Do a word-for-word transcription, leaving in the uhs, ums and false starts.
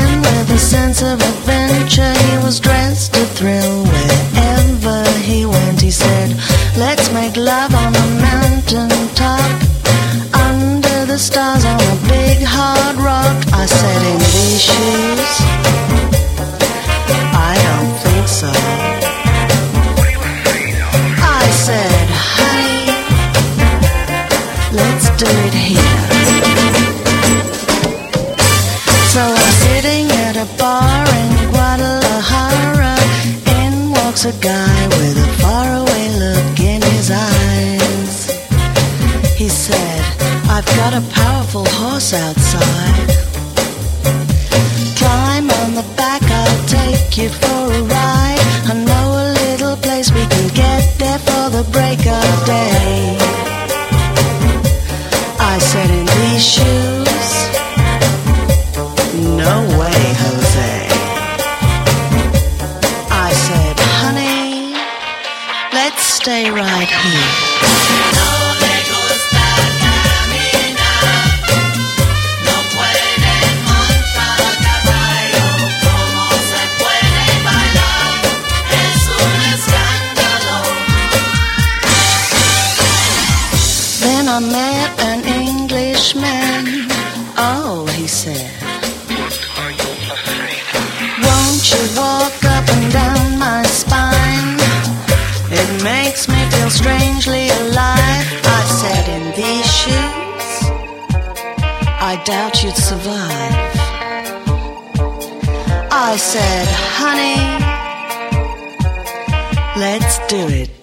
man with a sense of adventure. He was dressed to thrill wherever he went. He said, let's make love on a mountain top, under the stars on a big hard rock. I said, in these shoes? I don't think so. I said, honey, let's do it here. So I'm sitting at a bar in Guadalajara. In walks a guy with a faraway look in his eyes. He said, I've got a powerful horse outside. Climb on the back, I'll take you for a ride. I know a little place we can get there for the break of day. I said, in these shoes? No way, Jose. I said, honey, let's stay right here. Then I met an Englishman. Oh, he said, won't you walk up and down my spine? It makes me feel strangely alive. I said, in these shoes, I doubt you'd survive. I said, honey, let's do it.